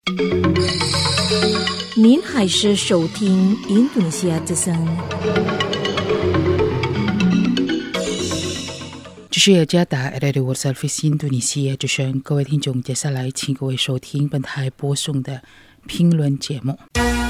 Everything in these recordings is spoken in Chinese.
您还是收听印度尼西亚之声。 这是雅加达 Radio Service 印度尼西亚之声，各位听众，接下来请各位收听本台播送的评论节目。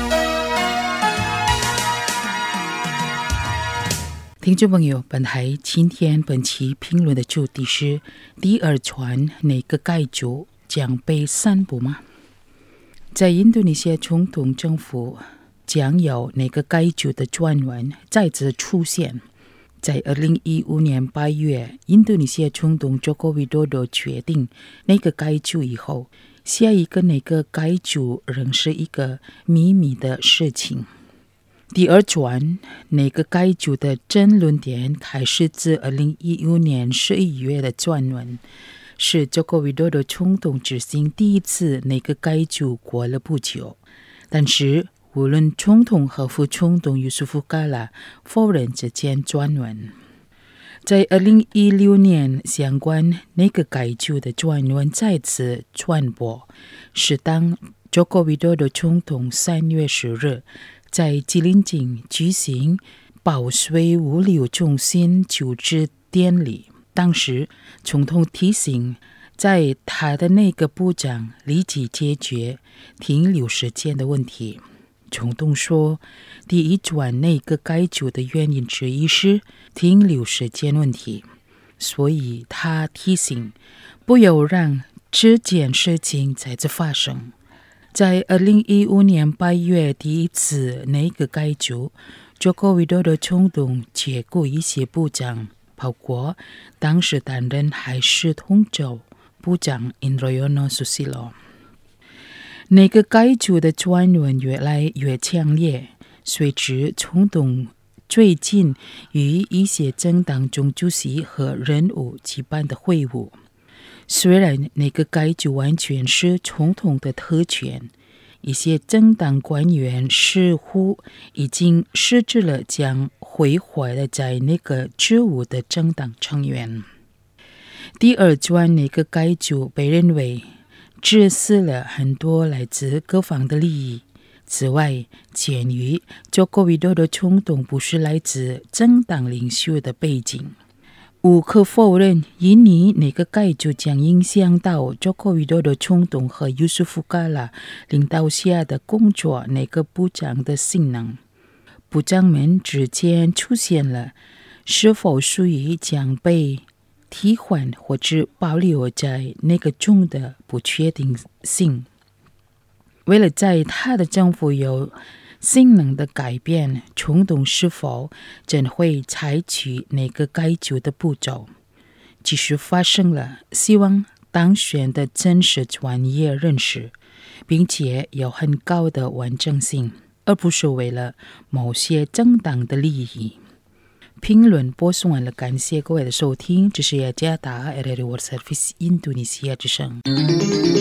听众朋友，本台今天本期评论的主题是：第二传哪个盖族将被散布吗？在印度尼西亚总统政府将有哪个盖族的传闻再次出现。在2015年8月，印度尼西亚总统Joko Widodo决定哪个盖族以后，下一个哪个盖族仍是一个秘密的事情。第二传哪个盖族的争论点开始自2015年11月的传闻，是Joko Widodo总统执行第一次哪个盖族过了不久，但是无论总统和副总统Yusuf Kala否认这件传闻。在2016年，相关哪个盖族的传闻再次传播，是当Joko Widodo总统3月10日在吉林省举行保税物流中心就职典礼。当时总统提醒，在他的那个部长立即解决停留时间的问题。总统说，第一传那个盖族的原因之一是停留时间问题，所以他提醒不要让这件事情再次发生。在2015年8月第一次那个盖族Joko Widodo总统解雇一些部长，包括当时担任海事通州部长Indroyono Susilo。那个盖族的传闻越来越强烈，随之总统最近与一些政党中主席和人物举办的会晤。虽然那个盖族完全是总统的特权，一些政党官员似乎已经失去了将毁坏了在那个职务的政党成员。第二传那个盖族被认为致死了很多来自各方的利益。此外，鉴于Joko Widodo总统不是来自政党领袖的背景，无可否认，印尼那个盖族将影响到Joko Widodo总统和Yusuf Kala领导下的工作那个部长的性能。部长们之间出现了是否属于将被替换或者保留在那个中的不确定性。为了在他的政府有性能的改变，总统是否真会采取那个盖族的步骤？即使发生了，希望当选的真实专业人士，并且有很高的完整性，而不是为了某些政党的利益。评论播送完了，感谢各位的收听，这是雅加达 Radio Service 印度尼西亚之声。